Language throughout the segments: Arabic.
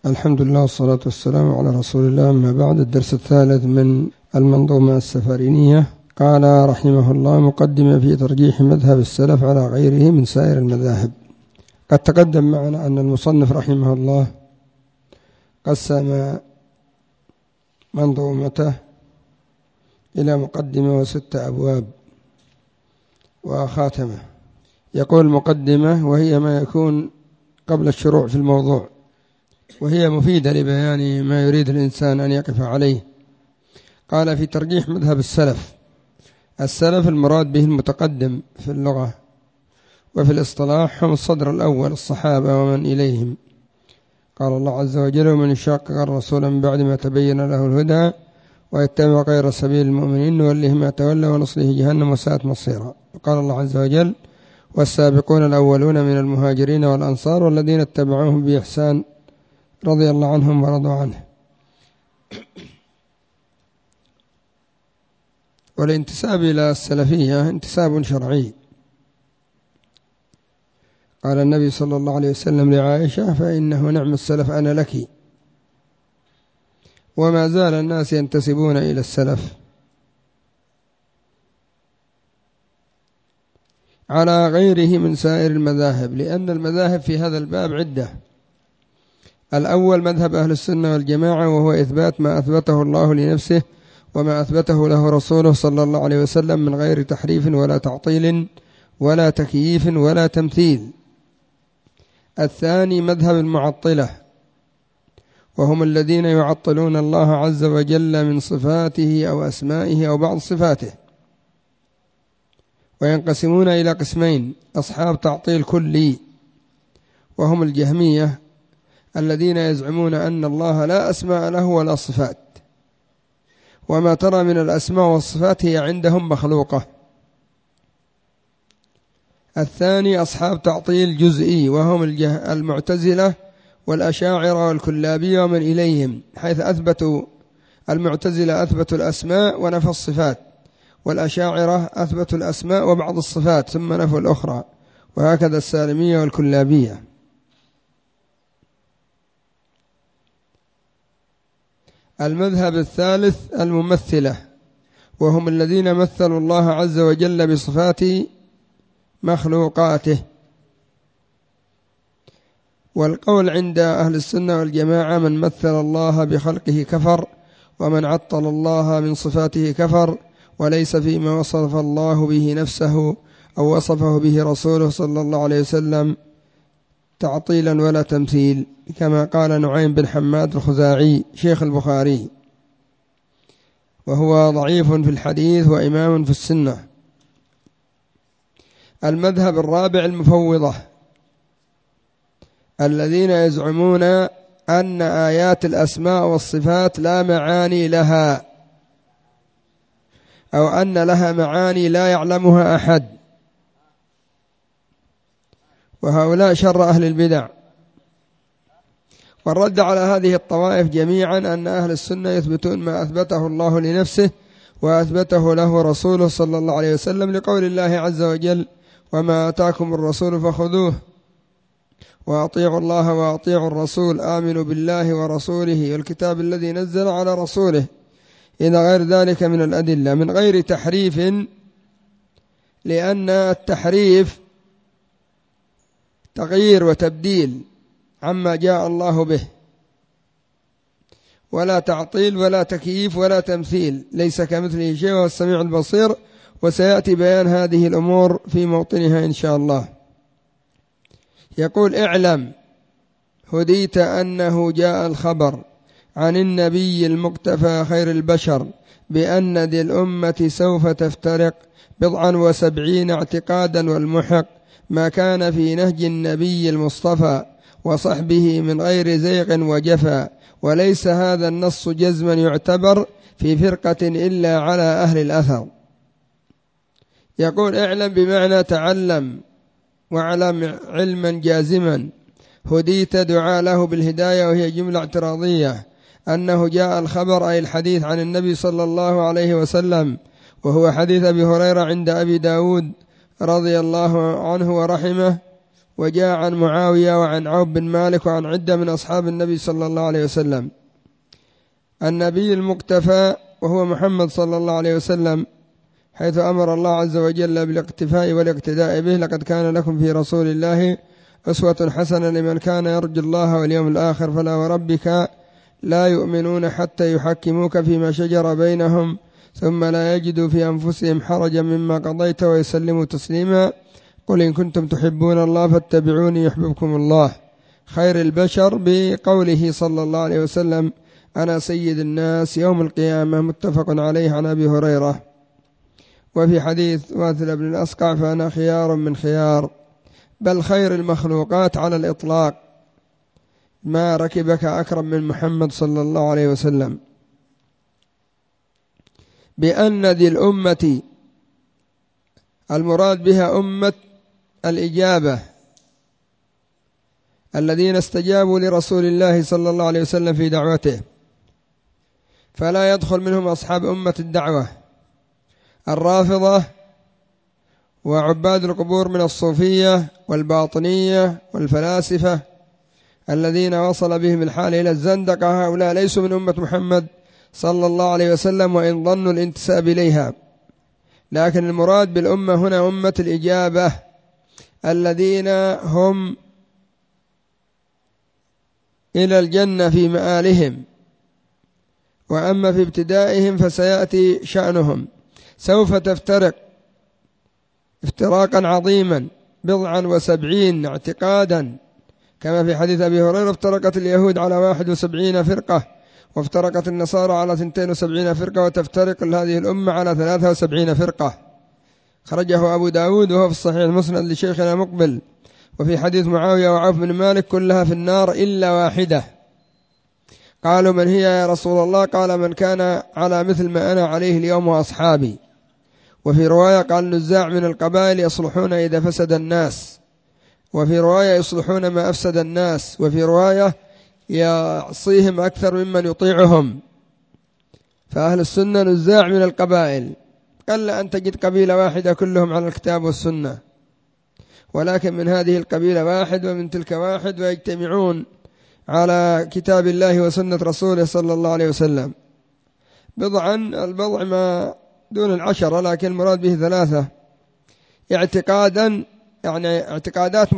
الحمد لله والصلاة والسلام على رسول الله. أما بعد، الدرس الثالث من المنظومة السفارينية. قال رحمه الله: مقدمة في ترجيح مذهب السلف على غيره من سائر المذاهب. قد تقدم معنا أن المصنف رحمه الله قسم منظومته إلى مقدمة و6 أبواب وخاتمة. يقول مقدمة وهي ما يكون قبل الشروع في الموضوع، وهي مفيدة لبيان ما يريد الإنسان أن يقف عليه. قال: في ترجيح مذهب السلف المراد به المتقدم في اللغة، وفي الاصطلاح هم الصدر الأول الصحابة ومن إليهم. قال الله عز وجل: ومن يشاقق الرسول من بعد ما تبين له الهدى ويتبع غير سبيل المؤمنين نوله ما تولى ونصله جهنم وساءت مصيرا. قال الله عز وجل: والسابقون الأولون من المهاجرين والأنصار والذين اتبعوهم بإحسان رضي الله عنهم ورضوا عنه. والانتساب إلى السلفية انتساب شرعي. قال النبي صلى الله عليه وسلم لعائشة: فإنه نعم السلف أنا لك. وما زال الناس ينتسبون إلى السلف على غيره من سائر المذاهب، لأن المذاهب في هذا الباب عدة. الأول مذهب أهل السنة والجماعة، وهو إثبات ما أثبته الله لنفسه وما أثبته له رسوله صلى الله عليه وسلم من غير تحريف ولا تعطيل ولا تكييف ولا تمثيل. الثاني مذهب المعطلة، وهم الذين يعطلون الله عز وجل من صفاته أو أسمائه أو بعض صفاته، وينقسمون إلى قسمين: أصحاب تعطيل كلي، وهم الجهمية الذين يزعمون أن الله لا أسماء له ولا صفات، وما ترى من الأسماء والصفات هي عندهم مخلوقة. الثاني أصحاب تعطيل جزئي، وهم المعتزلة والأشاعرة والكلابية ومن إليهم، حيث المعتزلة أثبتوا الأسماء ونفوا الصفات، والأشاعرة أثبتوا الأسماء وبعض الصفات ثم نفوا الأخرى، وهكذا السالمية والكلابية. المذهب الثالث الممثلة، وهم الذين مثلوا الله عز وجل بصفات مخلوقاته. والقول عند أهل السنة والجماعة: من مثل الله بخلقه كفر، ومن عطل الله من صفاته كفر، وليس فيما وصف الله به نفسه أو وصفه به رسوله صلى الله عليه وسلم تعطيلا ولا تمثيل، كما قال نعيم بن حماد الخزاعي شيخ البخاري، وهو ضعيف في الحديث وإمام في السنة. المذهب الرابع المفوضة، الذين يزعمون أن آيات الأسماء والصفات لا معاني لها، أو أن لها معاني لا يعلمها أحد، وهؤلاء شر أهل البدع. والرد على هذه الطوائف جميعا أن أهل السنة يثبتون ما أثبته الله لنفسه وأثبته له رسوله صلى الله عليه وسلم، لقول الله عز وجل: وما آتاكم الرسول فخذوه وأطيعوا الله وأطيعوا الرسول آمنوا بالله ورسوله والكتاب الذي نزل على رسوله إلى غير ذلك من الأدلة، من غير تحريف، لأن التحريف تغيير وتبديل عما جاء الله به، ولا تعطيل ولا تكييف ولا تمثيل، ليس كمثله شيء وهو السميع البصير. وسيأتي بيان هذه الأمور في موطنها إن شاء الله. يقول: اعلم هديت أنه جاء الخبر عن النبي المقتفى خير البشر بأن ذي الأمة سوف تفترق 70 اعتقادا، والمحق ما كان في نهج النبي المصطفى وصحبه من غير زيغ وجفا، وليس هذا النص جزما يعتبر في فرقة إلا على أهل الأثر. يقول: اعلم بمعنى تعلم واعلم علما جازما. هديت دعاء له بالهداية، وهي جملة اعتراضية، أنه جاء الخبر أي الحديث عن النبي صلى الله عليه وسلم، وهو حديث أبي هريرة عند أبي داود رضي الله عنه ورحمه، وجاء عن معاوية وعن عوف بن مالك وعن عدة من أصحاب النبي صلى الله عليه وسلم. النبي المقتفى وهو محمد صلى الله عليه وسلم، حيث أمر الله عز وجل بالاقتفاء والاقتداء به: لقد كان لكم في رسول الله أسوة حسنة لمن كان يرجو الله واليوم الآخر فلا وربك لا يؤمنون حتى يحكموك فيما شجر بينهم ثم لا يجدوا في أنفسهم حرجا مما قضيت ويسلموا تسليما. قل إن كنتم تحبون الله فاتبعوني يحببكم الله. خير البشر بقوله صلى الله عليه وسلم: أنا سيد الناس يوم القيامة، متفق عليه عن أبي هريرة. وفي حديث واثل بن الأسقع: فأنا خيار من خيار، بل خير المخلوقات على الإطلاق، ما ركبك أكرم من محمد صلى الله عليه وسلم. بأن ذي الأمة المراد بها أمة الإجابة، الذين استجابوا لرسول الله صلى الله عليه وسلم في دعوته، فلا يدخل منهم أصحاب أمة الدعوة الرافضة وعباد القبور من الصوفية والباطنية والفلاسفة الذين وصل بهم الحال إلى الزندقة. هؤلاء ليسوا من أمة محمد صلى الله عليه وسلم وإن ظنوا الانتساب إليها، لكن المراد بالأمة هنا أمة الإجابة، الذين هم إلى الجنة في مآلهم. وأما في ابتدائهم فسيأتي شأنهم، سوف تفترق افتراقا عظيما 70 اعتقادا، كما في حديث أبي هريرة: افترقت اليهود على 71 فرقة، وافترقت النصارى على 72 فرقة، وتفترق هذه الأمة على 73 فرقة. خرجه أبو داود وهو في الصحيح المسند لشيخنا مقبل. وفي حديث معاوية وعوف بن مالك: كلها في النار إلا واحدة. قالوا: من هي يا رسول الله؟ قال: من كان على مثل ما أنا عليه اليوم وأصحابي. وفي رواية قال: نزاع من القبائل يصلحون إذا فسد الناس، وفي رواية يصلحون ما أفسد الناس، وفي رواية يعصيهم أكثر ممن يطيعهم. فأهل السنة نزاع من القبائل، قل أن تجد قبيلة واحدة كلهم على الكتاب والسنة، ولكن من هذه القبيلة واحد ومن تلك واحد، ويجتمعون على كتاب الله وسنة رسوله صلى الله عليه وسلم. بضعا، البضع ما دون 10، لكن المراد به 3 اعتقادا، يعني اعتقادات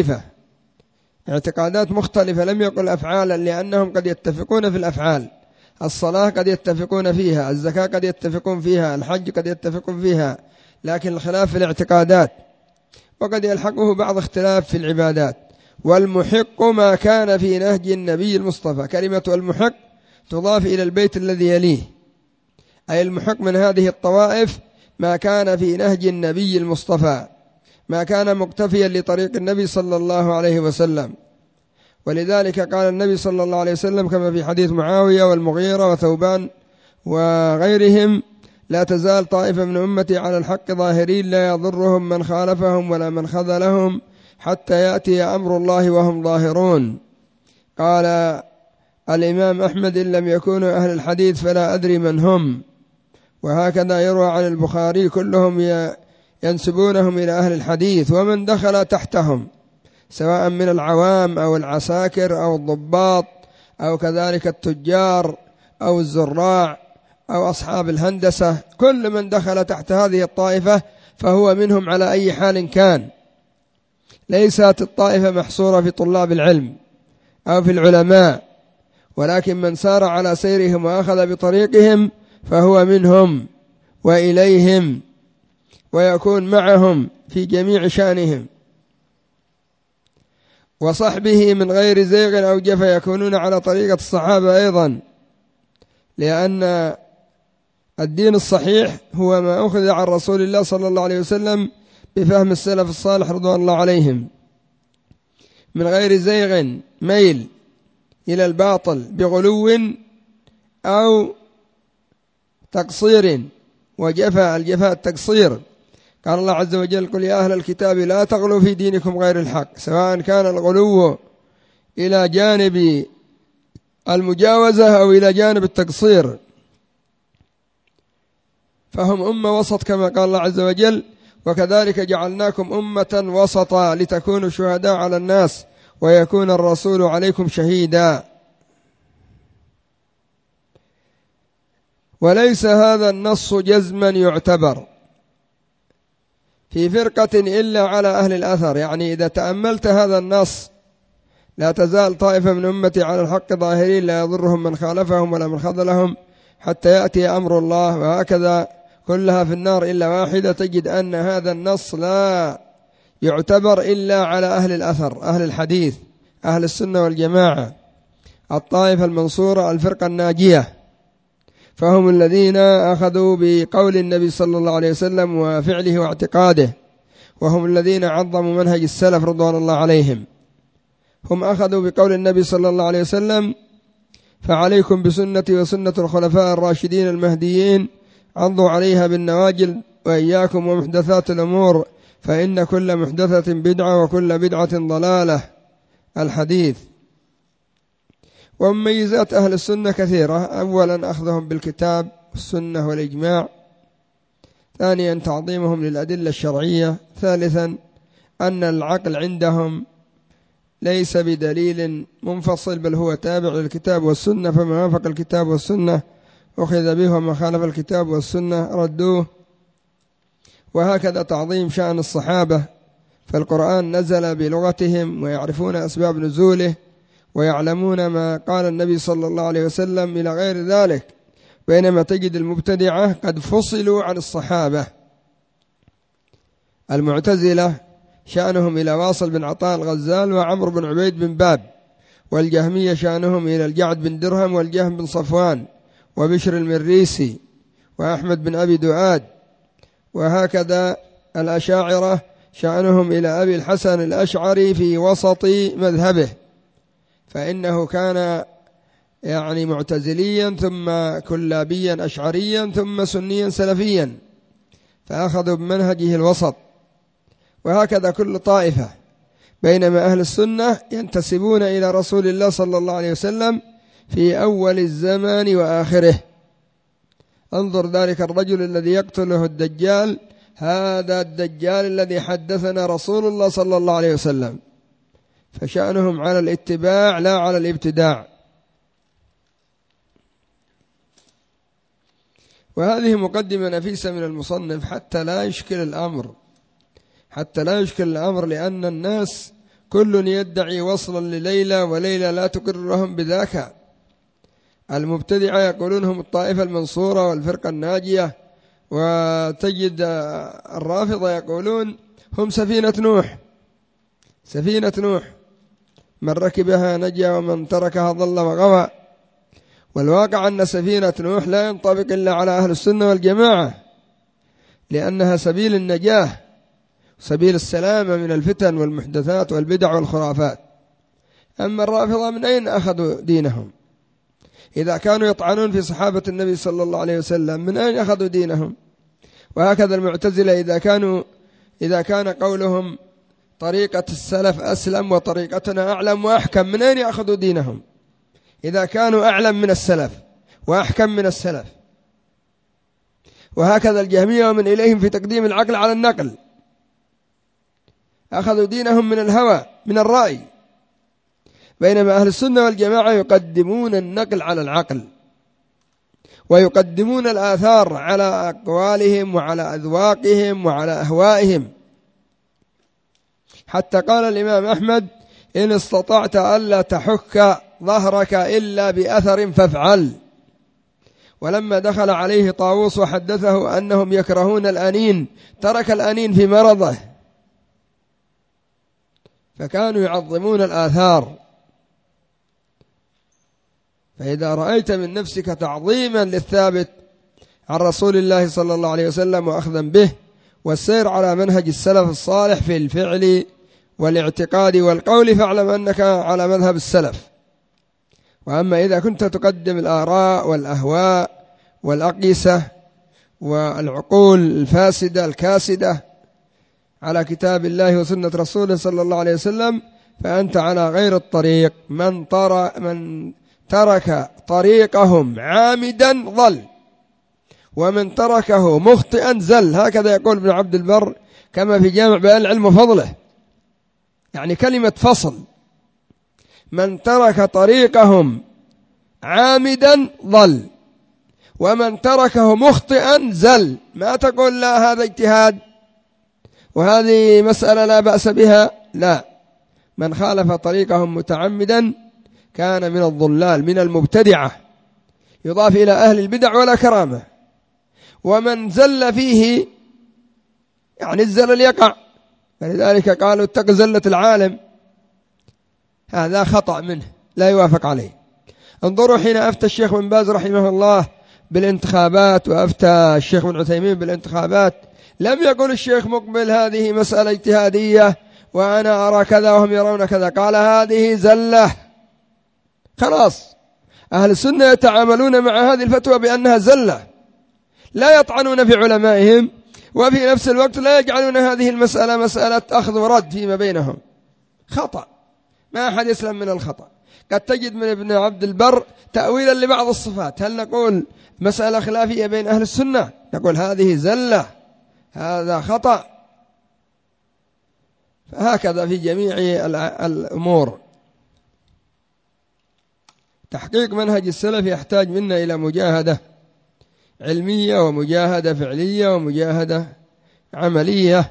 مختلفة، لم يقل أفعالا، لأنهم قد يتفقون في الأفعال. الصلاة قد يتفقون فيها، الزكاة قد يتفقون فيها، الحج قد يتفقون فيها، لكن الخلاف في الاعتقادات، وقد يلحقه بعض اختلاف في العبادات. والمحق ما كان في نهج النبي المصطفى، كلمة المحق تضاف إلى البيت الذي يليه، أي المحق من هذه الطوائف ما كان في نهج النبي المصطفى، ما كان مقتفيا لطريق النبي صلى الله عليه وسلم. ولذلك قال النبي صلى الله عليه وسلم كما في حديث معاوية والمغيرة وثوبان وغيرهم: لا تزال طائفة من أمتي على الحق ظاهرين، لا يضرهم من خالفهم ولا من خذلهم حتى يأتي أمر الله وهم ظاهرون. قال الإمام أحمد: إن لم يكونوا أهل الحديث فلا أدري من هم. وهكذا يروى عن البخاري: كلهم ينسبونهم إلى أهل الحديث، ومن دخل تحتهم سواء من العوام أو العساكر أو الضباط أو كذلك التجار أو الزراع أو أصحاب الهندسة، كل من دخل تحت هذه الطائفة فهو منهم على أي حال كان. ليست الطائفة محصورة في طلاب العلم أو في العلماء، ولكن من سار على سيرهم وأخذ بطريقهم فهو منهم وإليهم، ويكون معهم في جميع شأنهم. وصحبه من غير زيغ أو جفا يكونون على طريقة الصحابة أيضا، لأن الدين الصحيح هو ما أخذ عن رسول الله صلى الله عليه وسلم بفهم السلف الصالح رضوان الله عليهم، من غير زيغ ميل إلى الباطل بغلو أو تقصير. وجفاء، الجفاء التقصير. قال الله عز وجل: قل يا أهل الكتاب لا تغلوا في دينكم غير الحق، سواء كان الغلو إلى جانب المجاوزة أو إلى جانب التقصير، فهم أمة وسط كما قال الله عز وجل: وكذلك جعلناكم أمة وسطا لتكونوا شهداء على الناس ويكون الرسول عليكم شهيدا. وليس هذا النص جزما يعتبر في فرقة إلا على أهل الأثر، يعني إذا تأملت هذا النص لا تزال طائفة من أمتي على الحق ظاهرين لا يضرهم من خالفهم ولا من خذلهم حتى يأتي أمر الله، وهكذا كلها في النار إلا واحدة. تجد أن هذا النص لا يعتبر إلا على أهل الأثر، أهل الحديث، أهل السنة والجماعة، الطائفة المنصورة، الفرقة الناجية، فهم الذين أخذوا بقول النبي صلى الله عليه وسلم وفعله واعتقاده، وهم الذين عظموا منهج السلف رضوان الله عليهم. هم أخذوا بقول النبي صلى الله عليه وسلم: فعليكم بسنتي وسنة الخلفاء الراشدين المهديين عضوا عليها بالنواجل وإياكم ومحدثات الأمور فإن كل محدثة بدعة وكل بدعة ضلالة. الحديث. ومميزات أهل السنة كثيرة: أولا أخذهم بالكتاب والسنة والإجماع، ثانيا تعظيمهم للأدلة الشرعية، ثالثا أن العقل عندهم ليس بدليل منفصل بل هو تابع للكتاب والسنة، فما وافق الكتاب والسنة أخذ به وما خالف الكتاب والسنة ردوه. وهكذا تعظيم شأن الصحابة، فالقرآن نزل بلغتهم ويعرفون أسباب نزوله ويعلمون ما قال النبي صلى الله عليه وسلم إلى غير ذلك، بينما تجد المبتدعة قد فصلوا عن الصحابة. المعتزلة شأنهم إلى واصل بن عطاء الغزال وعمرو بن عبيد بن باب، والجهمية شأنهم إلى الجعد بن درهم والجهم بن صفوان وبشر المريسي وأحمد بن أبي دؤاد. وهكذا الأشاعرة شأنهم إلى أبي الحسن الأشعري في وسط مذهبه، فإنه كان يعني معتزليا ثم كلابيا أشعريا ثم سنيا سلفيا، فأخذوا بمنهجه الوسط. وهكذا كل طائفة، بينما أهل السنة ينتسبون إلى رسول الله صلى الله عليه وسلم في أول الزمان وآخره. انظر ذلك الرجل الذي يقتله الدجال، هذا الدجال الذي حدثنا رسول الله صلى الله عليه وسلم، فشأنهم على الاتباع لا على الابتداع. وهذه مقدمة نفيسة من المصنف حتى لا يشكل الأمر، لأن الناس كل يدعي وصلا لليلى وليلى لا تقرهم بذاك. المبتدعة يقولون هم الطائفة المنصورة والفرقة الناجية، وتجد الرافضة يقولون هم سفينة نوح، من ركبها نجا ومن تركها ضل وغوى. والواقع أن سفينة نوح لا ينطبق إلا على أهل السنة والجماعة، لأنها سبيل النجاة، سبيل السلامة من الفتن والمحدثات والبدع والخرافات. أما الرافضة من أين أخذوا دينهم؟ إذا كانوا يطعنون في صحابة النبي صلى الله عليه وسلم من أين أخذوا دينهم؟ وهكذا المعتزلة إذا كان قولهم طريقة السلف أسلم وطريقتنا أعلم وأحكم، من أين أخذوا دينهم إذا كانوا أعلم من السلف وأحكم من السلف؟ وهكذا الجهمية ومن إليهم في تقديم العقل على النقل، أخذوا دينهم من الهوى من الرأي، بينما أهل السنة والجماعة يقدمون النقل على العقل، ويقدمون الآثار على أقوالهم وعلى أذواقهم وعلى أهوائهم. حتى قال الإمام أحمد: إن استطعت ألا تحك ظهرك إلا بأثر فافعل. ولما دخل عليه طاووس وحدثه أنهم يكرهون الأنين ترك الأنين في مرضه، فكانوا يعظمون الآثار. فإذا رأيت من نفسك تعظيما للثابت عن رسول الله صلى الله عليه وسلم وأخذا به والسير على منهج السلف الصالح في الفعل والاعتقاد والقول، فاعلم أنك على مذهب السلف. وأما إذا كنت تقدم الآراء والأهواء والأقيسة والعقول الفاسدة الكاسدة على كتاب الله وسنة رسوله صلى الله عليه وسلم، فأنت على غير الطريق. من ترك طريقهم عامدا ضل، ومن تركه مخطئا زل. هكذا يقول ابن عبد البر كما في جامع بيان العلم وفضله، يعني كلمة فصل: من ترك طريقهم عامدا ضل، ومن تركه مخطئا زل. ما تقول لا هذا اجتهاد وهذه مسألة لا بأس بها، لا، من خالف طريقهم متعمدا كان من الضلال، من المبتدعة، يضاف إلى أهل البدع ولا كرامة. ومن زل فيه يعني الزلل يقع، فلذلك قالوا اتق زلة العالم، هذا خطأ منه لا يوافق عليه. انظروا حين أفتى الشيخ بن باز رحمه الله بالانتخابات وأفتى الشيخ بن عثيمين بالانتخابات، لم يقل الشيخ مقبل هذه مسألة اجتهادية وأنا أرى كذا وهم يرون كذا، قال هذه زلة. خلاص، أهل السنة يتعاملون مع هذه الفتوى بأنها زلة، لا يطعنون في علمائهم، وفي نفس الوقت لا يجعلون هذه المسألة مسألة أخذ ورد فيما بينهم. خطأ، ما أحد يسلم من الخطأ. قد تجد من ابن عبد البر تأويلا لبعض الصفات، هل نقول مسألة خلافية بين أهل السنة؟ نقول هذه زلة، هذا خطأ. فهكذا في جميع الأمور. تحقيق منهج السلف يحتاج منا إلى مجاهدة علمية ومجاهدة فعلية ومجاهدة عملية.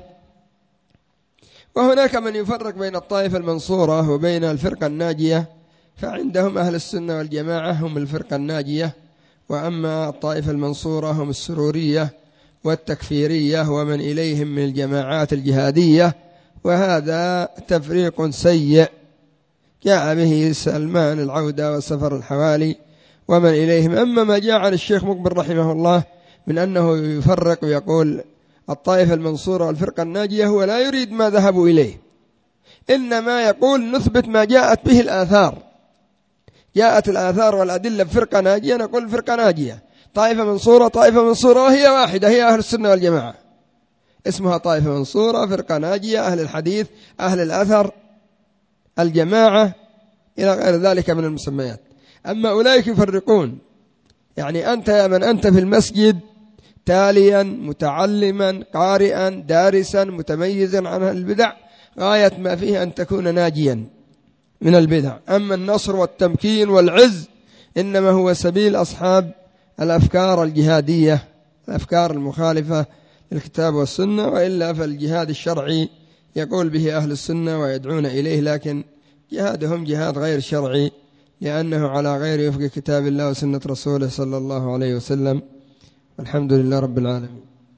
وهناك من يفرق بين الطائفة المنصورة وبين الفرقة الناجية، فعندهم أهل السنة والجماعة هم الفرقة الناجية، وأما الطائفة المنصورة هم السرورية والتكفيرية ومن إليهم من الجماعات الجهادية، وهذا تفريق سيء جاء به سلمان العودة وسفر الحوالي ومن إليهم. أما ما جاء عن الشيخ مقبل رحمه الله من أنه يفرق ويقول الطائفة المنصورة والفرقة الناجية، هو لا يريد ما ذهبوا إليه، إنما يقول نثبت ما جاءت به الآثار. جاءت الآثار والأدلة بفرقة ناجية، نقول فرقة ناجية، طائفة منصورة طائفة منصورة، وهي واحدة، هي أهل السنة والجماعة، اسمها طائفة منصورة، فرقة ناجية، أهل الحديث، أهل الأثر، الجماعة، إلى غير ذلك من المسميات. أما أولئك يفرقون، يعني أنت يا من أنت في المسجد تاليا متعلما قارئا دارسا متميزا عن البدع، غاية ما فيه أن تكون ناجيا من البدع. أما النصر والتمكين والعز إنما هو سبيل أصحاب الأفكار الجهادية، الأفكار المخالفة للكتاب والسنة، وإلا فالجهاد الشرعي يقول به أهل السنة ويدعون إليه، لكن جهادهم جهاد غير شرعي، لأنه على غير وفق كتاب الله وسنة رسوله صلى الله عليه وسلم. الحمد لله رب العالمين.